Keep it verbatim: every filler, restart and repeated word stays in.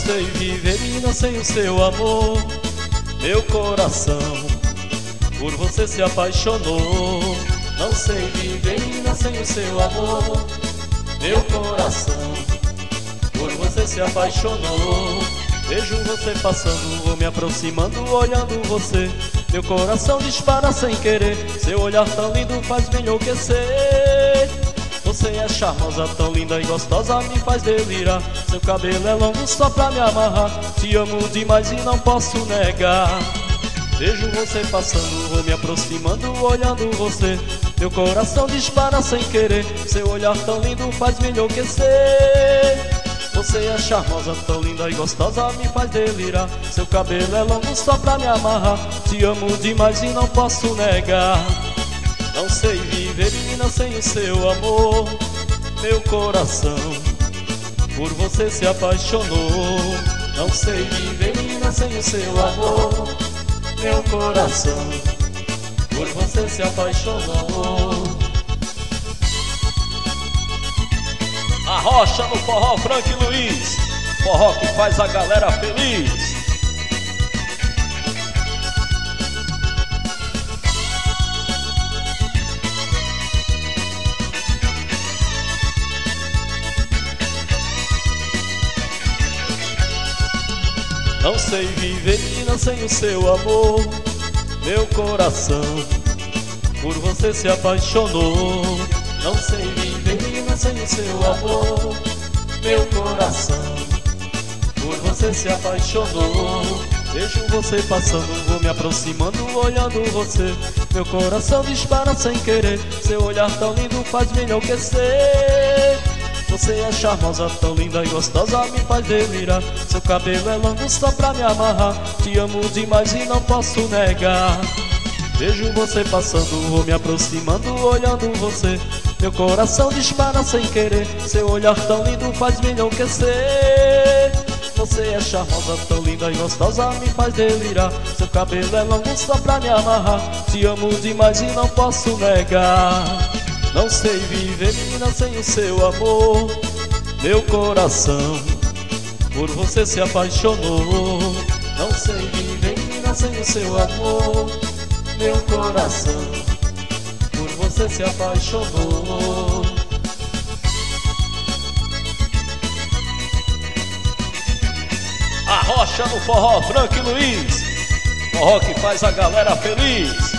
sei viver, menina, sem o seu amor. Meu coração por você se apaixonou. Não sei viver, menina, sem o seu amor. Meu coração por você se apaixonou. Vejo você passando, vou me aproximando, olhando você. Meu coração dispara sem querer. Seu olhar tão lindo faz me enlouquecer. Você é charmosa, tão linda e gostosa, me faz delirar. Seu cabelo é longo só pra me amarrar. Te amo demais e não posso negar. Vejo você passando, vou me aproximando, olhando você. Meu coração dispara sem querer. Seu olhar tão lindo faz me enlouquecer. Você é charmosa, tão linda e gostosa, me faz delirar. Seu cabelo é longo só pra me amarrar. Te amo demais e não posso negar. Não sei viver, menina, sem o seu amor. Meu coração por você se apaixonou. Não sei viver, menina, sem o seu amor. Meu coração por você se apaixonou. Arrocha no forró, Frank Luiz. Forró que faz a galera feliz. Não sei viver, menina, sem o seu amor. Meu coração por você se apaixonou. Não sei viver, menina, sem o seu amor. Meu coração por você se apaixonou. Vejo você passando, vou me aproximando, olhando você. Meu coração dispara sem querer. Seu olhar tão lindo faz me enlouquecer. Você é charmosa, tão linda e gostosa, me faz delirar. Seu cabelo é longo só pra me amarrar. Te amo demais e não posso negar. Vejo você passando, vou me aproximando, olhando você. Meu coração dispara sem querer. Seu olhar tão lindo faz me enlouquecer. Você é charmosa, tão linda e gostosa, me faz delirar. Seu cabelo é longo só pra me amarrar. Te amo demais e não posso negar. Não sei viver, menina, sem o seu amor. Meu coração por você se apaixonou. Não sei viver, menina, sem o seu amor. Meu coração por você se apaixonou. Arrocha no forró, Frank Luiz. Forró que faz a galera feliz.